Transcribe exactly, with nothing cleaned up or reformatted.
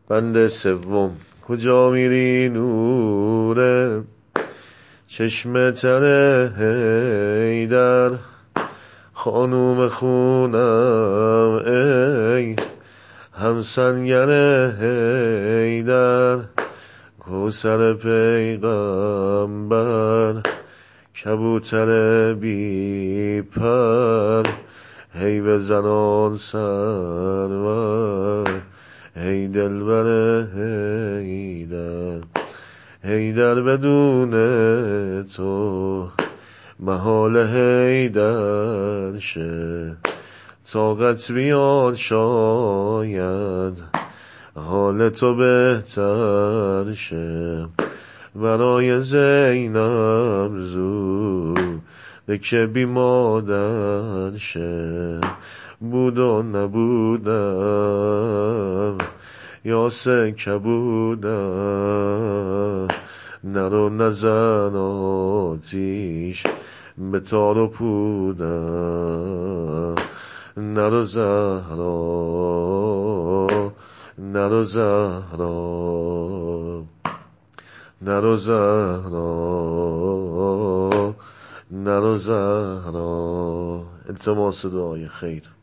بند سوم. کجا میری نوره چشم تره حیدر، خانوم خونم ای همسنگر حیدر، کوثر پیغمبر کبوتر بی پر، هی بزنان سرور هی دلبر حیدر. حیدر بدون تو محال حیدر شه، طاقت بیاد شاید حال تو بهتر شه. برای زینب زود که بی مادر شه، بود و نبودم یاسه کبودم، نرو نزن آتیش به تار و پودم، نرو زهرا نرو زهرا نرو زهرا نرو زهرا. التماس دعای خیر.